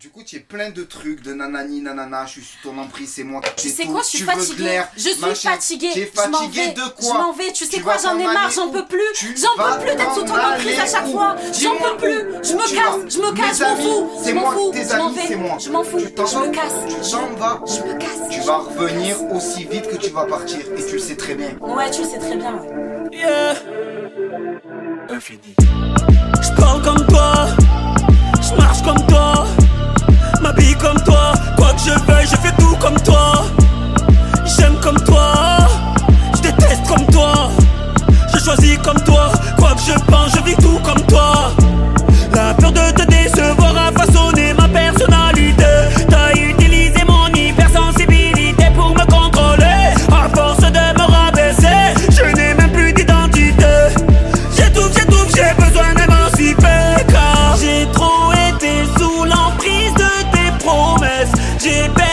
Du coup, tu es plein de trucs, de nanani, nanana, je suis sous ton emprise, c'est moi qui Tu sais tout, quoi, je suis tu veux de fatiguée. l'air, Je suis machin. fatiguée. T'es Je m'en fatiguée vais. de Je quoi? m'en vais. Tu sais Tu quoi, vas j'en ai t'en marre, aller j'en où? peux plus. Tu J'en vas peux plus d'être sous ton t'en emprise à aller chaque où? fois. J'en Dis-moi peux plus. Je où me tu casse, vas. je me casse, Mes je m'en amis, fous. c'est Je m'en moi, fous. tes Je m'en amis, vais. c'est moi. Je m'en fous. Tu t'en Je me vas. casse. Tu t'en vas. Je me casse. Tu vas revenir aussi vite que tu vas partir et tu le sais très bien. Ouais, tu le sais très bien. Ouais. Yeah. Infini. Je parle comme toi, je marche comme toi, m'habille comme toi. Quoi que je veuille, je fais tout comme toi. J'aime comme toi, je déteste comme toi. Je choisis comme toi, quoi que je pense, je vis tout comme toi. La peur de te décevoir a façonné ma personnalité. T'as utilisé mon hypersensibilité pour me contrôler. À force de me rabaisser, je n'ai même plus d'identité. J'étouffe, j'ai besoin d'émanciper. Car j'ai trop été sous l'emprise de tes promesses. J'ai perdu